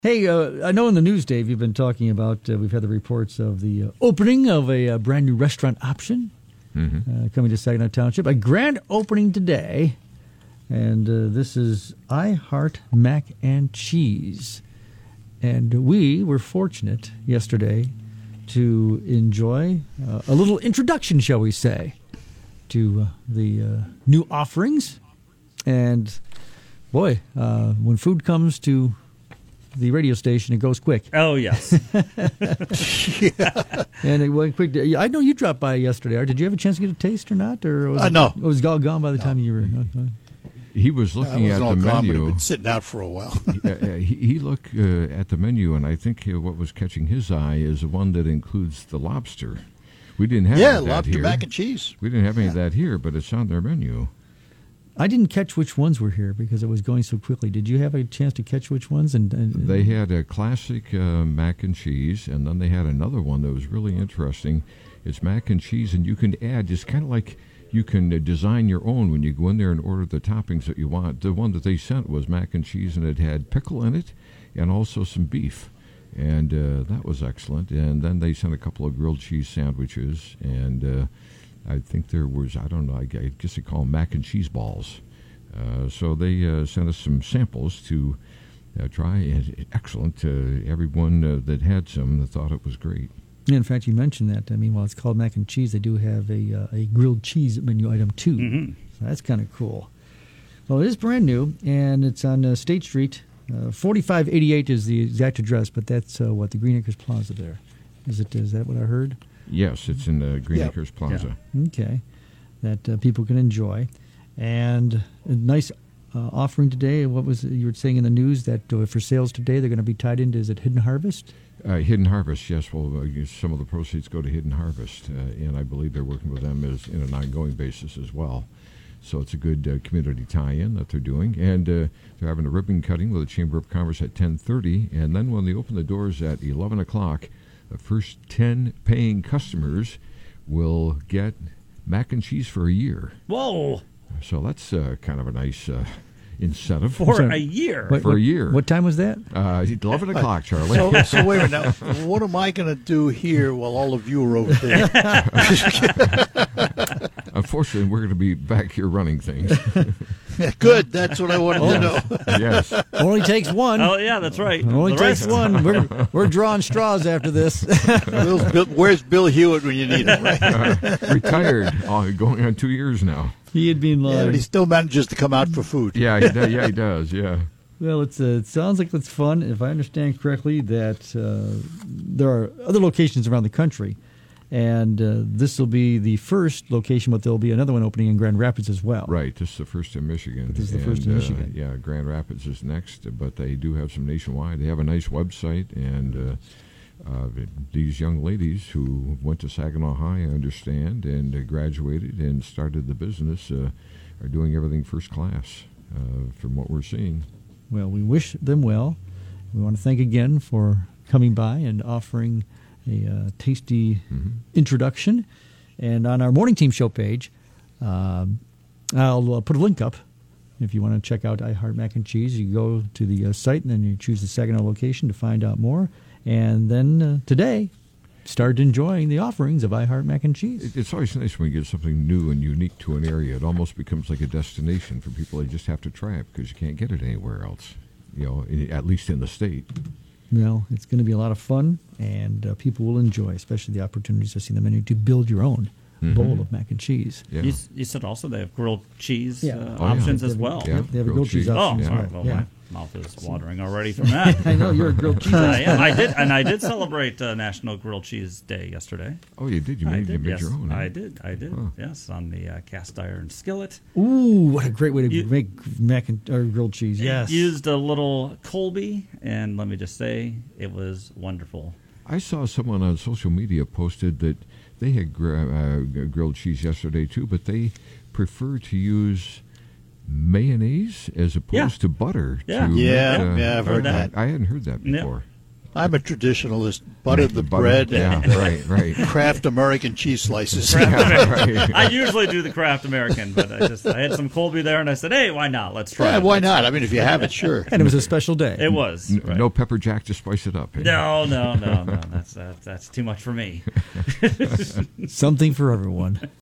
Hey, I know in the news, Dave, you've been talking about, we've had the reports of the opening of a brand new restaurant option coming to Saginaw Township. A grand opening today, and this is I Heart Mac and Cheese. And we were fortunate yesterday to enjoy a little introduction, shall we say, to the new offerings. And boy, when food comes to the radio station, it goes quick. Oh, yes. And it went quick. I know you dropped by yesterday. Did you have a chance to get a taste or not? Or was no. It was all gone by the time you were... He was looking at the menu. Been sitting out for a while. He looked at the menu, and I think what was catching his eye is the one that includes the lobster. We didn't have any of that lobster here. mac and cheese. We didn't have any of that here, but it's on their menu. I didn't catch which ones were here because it was going so quickly. Did you have a chance to catch which ones? And they had a classic mac and cheese, and then they had another one that was really interesting. It's mac and cheese, and you can add, it's kind of like you can design your own when you go in there and order the toppings that you want. The one that they sent was mac and cheese, and it had pickle in it and also some beef. And that was excellent. And then they sent a couple of grilled cheese sandwiches, and I think there was, I don't know, I guess they call them mac and cheese balls. So they sent us some samples to try. And excellent. Everyone that had some thought it was great. In fact, you mentioned that. I mean, while it's called mac and cheese, they do have a grilled cheese menu item, too. Mm-hmm. So that's kind of cool. Well, it is brand new, and it's on State Street. 4588 is the exact address, but that's the Green Acres Plaza there. Is that what I heard? Yes, it's in the Green Acres Plaza. Yeah. Okay, that people can enjoy. And a nice offering today. What was you were saying in the news that for sales today they're going to be tied into, is it Hidden Harvest? Hidden Harvest, yes. Well, some of the proceeds go to Hidden Harvest, and I believe they're working with them as in an ongoing basis as well. So it's a good community tie-in that they're doing. And they're having a ribbon cutting with the Chamber of Commerce at 10:30, and then when they open the doors at 11 o'clock, the first 10 paying customers will get mac and cheese for a year. Whoa! So that's kind of a nice incentive. For a year? For a year. What time was that? 11 o'clock, Charlie. So wait a minute. Now, what am I going to do here while all of you are over there? Unfortunately, we're going to be back here running things. Good. That's what I wanted to know. Yes. Only takes one. Oh, yeah, that's right. Only takes one. We're drawing straws after this. Where's Bill Hewitt when you need him, right? Retired, going on 2 years now. He had been Yeah, but he still manages to come out for food. Yeah, he does, yeah. Well, it sounds like it's fun. If I understand correctly, that there are other locations around the country, and this will be the first location, but there will be another one opening in Grand Rapids as well. Right, this is the first in Michigan. This is the first in Michigan. Yeah, Grand Rapids is next, but they do have some nationwide. They have a nice website, and these young ladies who went to Saginaw High, I understand, and graduated and started the business are doing everything first class from what we're seeing. Well, we wish them well. We want to thank again for coming by and offering a tasty introduction. And on our Morning Team Show page, I'll put a link up. If you want to check out I Heart Mac and Cheese, you go to the site and then you choose the Saginaw location to find out more. And then today, start enjoying the offerings of I Heart Mac and Cheese. It's always nice when you get something new and unique to an area. It almost becomes like a destination for people. They just have to try it because you can't get it anywhere else, at least in the state. Well, it's going to be a lot of fun, and people will enjoy, especially the opportunities to see the menu to build your own bowl of mac and cheese. Yeah. You said also they have grilled cheese options as well. Yeah, they have a grilled cheese option. Oh, sorry. Well, my mouth is watering already from that. I know, you're a grilled cheese. I am. I did celebrate National Grilled Cheese Day yesterday. Oh, you did? You made your own? I did. Huh. Yes, on the cast iron skillet. Ooh, what a great way to make grilled cheese. Yes. Used a little Colby, and let me just say, it was wonderful. I saw someone on social media posted that they had grilled cheese yesterday, too, but they prefer to use mayonnaise as opposed to butter. Yeah, I've heard that. I hadn't heard that before. I'm a traditionalist. Butter the Butter, bread yeah, and right. Kraft American cheese slices. I usually do the Kraft American, but I had some Colby there, and I said, hey, why not? Let's try Yeah, it. why not? I mean, if you have it, sure. And it was a special day. It was. Right. No pepper jack to spice it up. Eh? No. That's too much for me. Something for everyone.